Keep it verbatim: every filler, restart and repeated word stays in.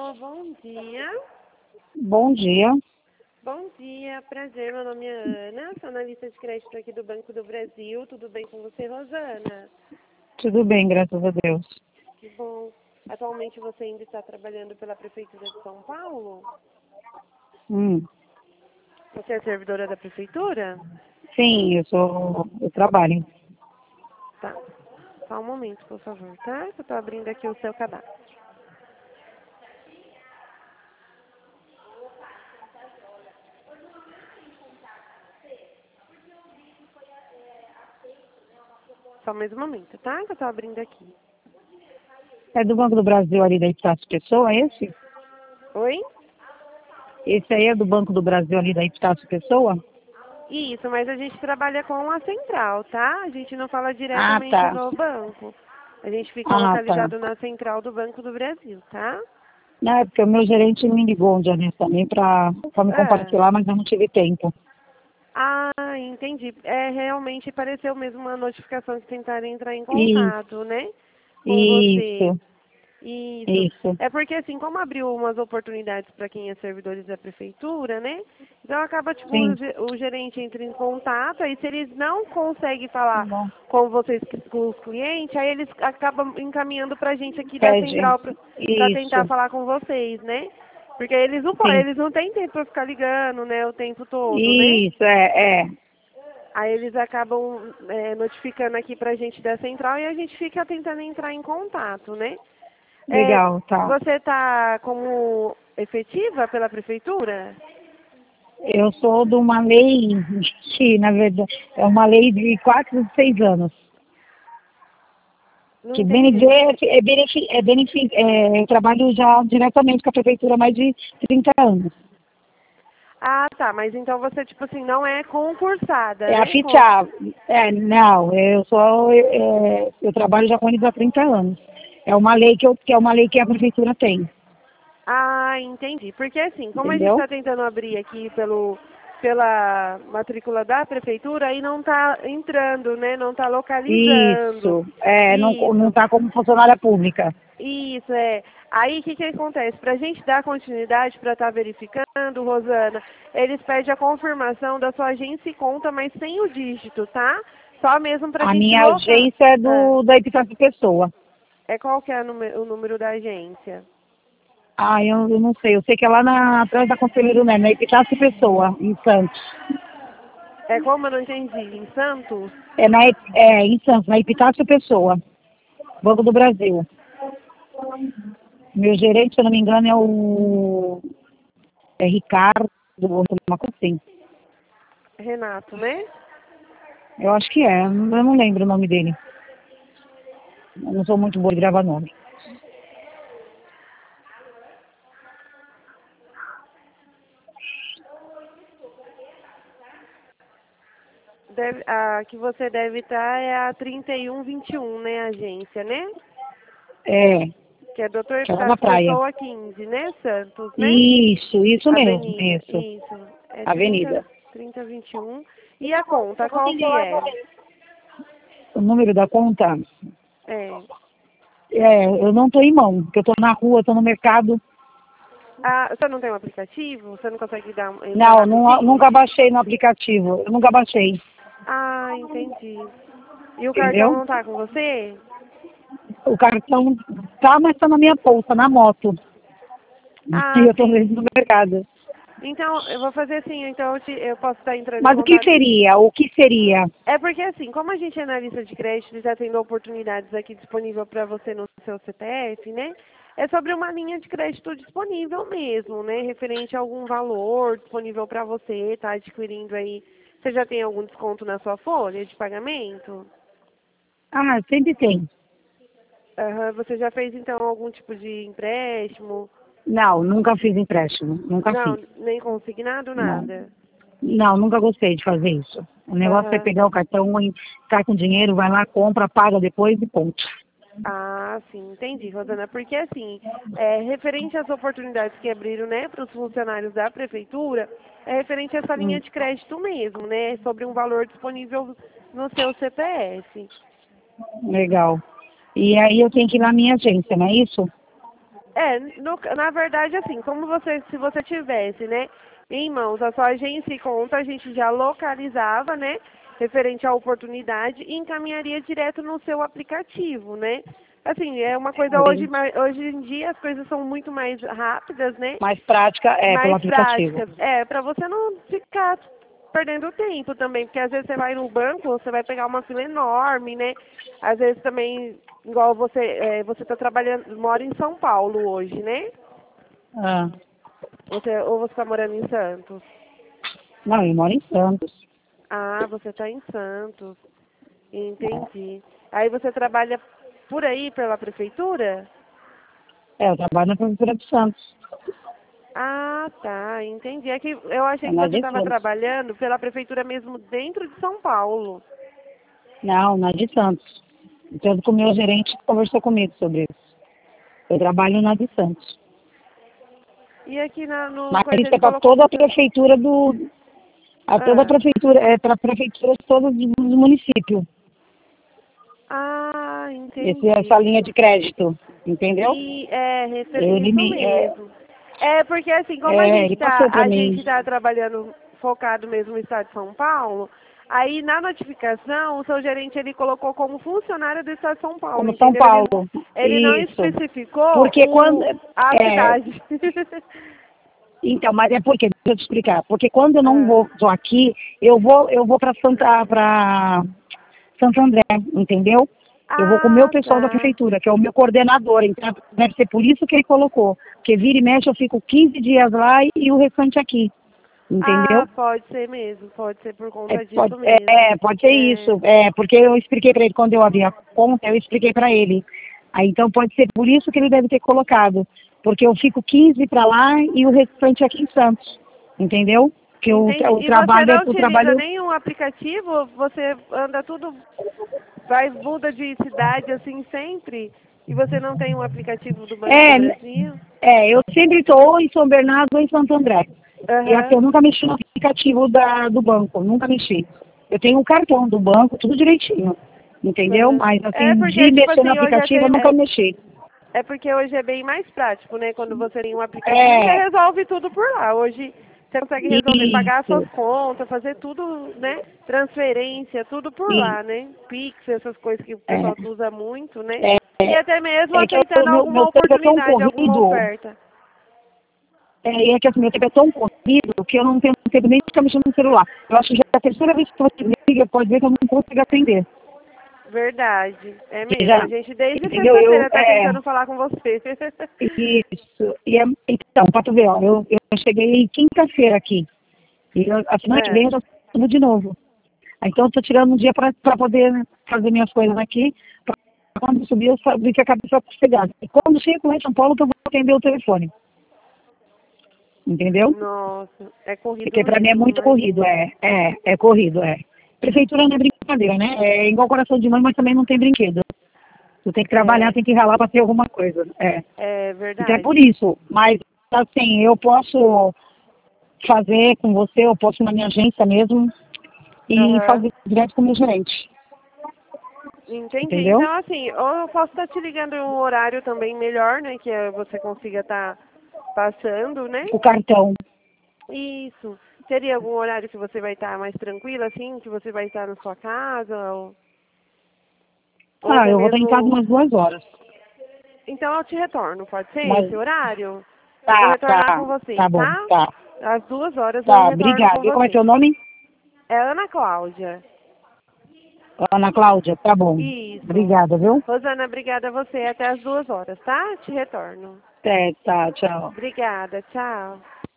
Alô, bom dia. Bom dia. Bom dia, prazer, meu nome é Ana, sou analista de crédito aqui do Banco do Brasil. Tudo bem com você, Rosana? Tudo bem, graças a Deus. Que bom. Atualmente você ainda está trabalhando pela Prefeitura de São Paulo? Hum. Você é servidora da Prefeitura? Sim, eu sou. Eu trabalho. Tá. Só um momento, por favor, tá? Eu estou abrindo aqui o seu cadastro. Só mais um momento, tá? Que eu estou abrindo aqui. É do Banco do Brasil ali da Epitácio Pessoa, esse? Oi? Esse aí é do Banco do Brasil ali da Epitácio Pessoa? Isso, mas a gente trabalha com a central, tá? A gente não fala Ah, diretamente tá. no banco. A gente fica Ah, tá. localizado na central do Banco do Brasil, tá? Não, é porque o meu gerente me ligou um dia desse também para me É. compartilhar, mas eu não tive tempo. Ah, entendi. É, realmente apareceu mesmo uma notificação que tentaram entrar em Isso, contato, né? Com você. isso, Isso. isso. É porque assim, como abriu umas oportunidades para quem é servidores da prefeitura, né? Então acaba, tipo, o Sim. ge- o gerente entra em contato, aí se eles não conseguem Tá falar bom. com vocês, com os clientes, aí eles acabam encaminhando pra gente aqui da Pede. central para tentar Isso. falar com vocês, né? Porque eles não podem, Sim. eles não têm tempo para ficar ligando, né, o tempo todo, né? Isso, é, é. Aí eles acabam é, notificando aqui pra gente da central e a gente fica tentando entrar em contato, né? É, Legal, tá. você está como efetiva pela prefeitura? Eu sou de uma lei que, na verdade, é uma lei de quatro, seis anos. Não Que entendi. beneficia, é, benefi, é, benefi, é, eu trabalho já diretamente com a prefeitura há mais de trinta anos. Ah, tá, mas então você, tipo assim, não é concursada, É a né? Com... FITAB. É, não, eu sou, é, eu trabalho já com eles há trinta anos. É uma lei que, eu, que é uma lei que a prefeitura tem, Ah, entendi. Porque assim, como a gente entendeu? está tentando abrir aqui pelo, pela matrícula da prefeitura, aí não está entrando, né? Não está localizando. Isso, é, não, não Isso. tá como funcionária pública. Isso, é. Aí o que, que acontece? Para a gente dar continuidade, para estar verificando, Rosana, eles pedem a confirmação da sua agência e conta, mas sem o dígito, tá? Só mesmo para a A gente minha local. agência é É, do, da Epitácio Pessoa. é qual que é o número, o número da agência? Ah, eu, eu não sei. Eu sei que é lá na, atrás da Conselheiro Né, na Epitácio Pessoa, em Santos. É como eu não entendi? Em Santos? É, na, Ep- é em Santos, na Epitácio Pessoa, Banco do Brasil. Meu gerente, se eu não me engano, é o é Ricardo, uma coisa assim. Renato, né? Eu acho que é, eu não lembro o nome dele. Eu não sou muito boa de gravar nome. Deve, a que você deve estar é a trinta e um vinte e um, né? A agência, né? É, Que é doutor que é lá na Epitácio praia. Pessoa quinze, né? Santos, né? Isso, isso mesmo, Avenida, isso. isso. É trinta, Avenida. trinta, vinte e um. E a conta, qual que é? O número da conta, É. é, eu não estou em mão, porque eu estou na rua, estou no mercado. Ah, você não tem um aplicativo? Você não consegue dar, entrar Não, nu- rapidinho? nunca baixei no aplicativo. Eu nunca baixei, Ah, entendi. E o cartão entendeu? não tá com você? O cartão tá, mas tá na minha bolsa, na moto. E Ah, eu tô sim. mesmo no mercado. Então, eu vou fazer assim, então eu, te- eu posso estar entrando em Mas o que contato. seria? O que seria? É porque assim, como a gente é analista de crédito e já tendo oportunidades aqui disponível para você no seu C P F, né? É sobre uma linha de crédito disponível mesmo, né? Referente a algum valor disponível para você, tá adquirindo aí. Você já tem algum desconto na sua folha de pagamento? Ah, sempre tem. Aham, você já fez então algum tipo de empréstimo? Não, nunca fiz empréstimo. Nunca Não, fiz. nem consignado, Não. nada. Não, nunca gostei de fazer isso. O negócio é Aham. pegar o cartão e tá com dinheiro, vai lá, compra, paga depois e ponto. Ah, sim, entendi, Rosana. Porque assim, é, referente às oportunidades que abriram, né, para os funcionários da prefeitura, é referente a essa linha Hum, de crédito mesmo, né, sobre um valor disponível no seu C P F. legal. E aí eu tenho que ir na minha agência, não é isso? É, no- na verdade, assim, como você, se você tivesse, né, em mãos a sua agência e conta, a gente já localizava, né, referente à oportunidade e encaminharia direto no seu aplicativo, né? Assim, é uma coisa hoje, Oi. ma- hoje em dia as coisas são muito mais rápidas, né? Mais prática é pelo Mais aplicativo. práticas. É, para você não ficar perdendo tempo também, porque às vezes você vai no banco, você vai pegar uma fila enorme, né? Às vezes também, igual você, é, você está trabalhando, mora em São Paulo hoje, né? Ah, Você, ou você está morando em Santos? não, eu moro em Santos. Ah, você está em Santos. Entendi. Aí você trabalha por aí, pela prefeitura? É, eu trabalho na Prefeitura de Santos. Ah, tá, entendi. É que eu achei É que na você de estava Santos. trabalhando pela prefeitura mesmo dentro de São Paulo. Não, na de Santos. Tanto que o meu gerente conversou comigo sobre isso. Eu trabalho na de Santos. E aqui na, no Mas coisa isso ele é para colocou toda que a você... prefeitura do. A toda a Ah, prefeitura, é para prefeituras todas do, do município. ah, Esse, essa entendi. linha de crédito. Entendeu? E é refer- Ele isso me. É, mesmo. É porque assim, como a é, gente ele tá, passou para a mim. gente tá trabalhando focado mesmo no estado de São Paulo, aí na notificação o seu gerente ele colocou como funcionário do estado de São Paulo, Como São entendeu? Ele, Paulo. ele não Isso. especificou Porque quando. o, a É, cidade. então, mas é porque, deixa eu te explicar, porque quando eu não Ah, vou, tô aqui, eu vou, eu vou para Santa, para Santo André, entendeu? Eu vou com o meu ah, pessoal da tá. prefeitura, que é o meu coordenador, então deve ser por isso que ele colocou, porque vira e mexe eu fico quinze dias lá e o restante aqui, Ah, entendeu? pode ser mesmo, pode ser por É, conta pode, disso é, mesmo. é, pode ser É. isso, é, porque eu expliquei para ele, quando eu abri a conta, eu expliquei para ele. Aí então pode ser por isso que ele deve ter colocado, porque eu fico quinze para lá e o restante aqui em Santos, entendeu? Que o, tra- Entendi. o E você trabalho é não o utiliza trabalho. nenhum aplicativo? Você anda tudo, vai, muda de cidade assim sempre? E você não tem um aplicativo do Banco do É, Brasil? é, eu sempre estou em São Bernardo ou em Santo André. E aqui Aham. eu nunca mexi no aplicativo da, do banco, nunca mexi. Eu tenho um cartão do banco, tudo direitinho, entendeu? Aham. Mas É assim, de porque, tipo mexer no assim, hoje aplicativo até, eu nunca é, mexi. é porque hoje é bem mais prático, né? Quando você tem um aplicativo, você É, resolve tudo por lá. Hoje você consegue resolver, pagar as suas isso, contas, fazer tudo, né? Transferência, tudo por isso. lá, né? Pix, essas coisas que o pessoal É, usa muito, né? é, E é, até mesmo é que eu- aceitando meu, alguma meu tempo é tão oportunidade, alguma corrido, oferta. é, e é que assim, meu tempo é tão corrido que eu não tenho tempo nem de ficar mexendo no celular. Eu acho que já é a terceira vez que você me liga, pode ver que eu não consigo atender. Verdade, é Que mesmo. A já, gente desde entendeu? Eu, sexta-feira tá é, tentando falar com você. isso. E é, então, para tu ver, ó, eu, eu cheguei quinta-feira aqui. E eu, a semana que vem É, eu já tudo de novo. Aí, então, eu estou tirando um dia para poder fazer minhas coisas aqui. Pra quando subir, eu sabia que a cabeça vai sossegar. E quando chego lá em São Paulo, que eu vou atender o telefone. Entendeu? nossa, é corrido Porque para mim é mesmo, muito corrido, imagino. é, é, é corrido, é. Prefeitura não é brincadeira, né? É igual coração de mãe, mas também não tem brinquedo. Tu tem que trabalhar, É, tem que ralar para ter alguma coisa. É. é Então é por verdade. isso. Mas, assim, eu posso fazer com você, eu posso ir na minha agência mesmo e Aham. fazer direto com o meu gerente. Entendi. Entendeu? Então, assim, ou eu posso estar te ligando em um horário também melhor, né? Que eh, você consiga estar passando, né? O cartão. Isso. Teria algum horário que você vai estar mais tranquila, assim? Que você vai estar na sua casa? Ou, ou Ah, até eu vou estar em casa mesmo... umas duas horas. Então eu te retorno, pode ser Mas esse horário? Eu vou tá, retornar tá, com você, tá bom, tá? tá. Às duas horas eu Tá, retorno obrigada. com E como é você. teu nome? É Ana Cláudia. Ana Cláudia, tá bom. Isso. Obrigada, viu? Rosana, obrigada a você. Até às duas horas, tá? Te retorno. É, tá, tchau. Obrigada, tchau.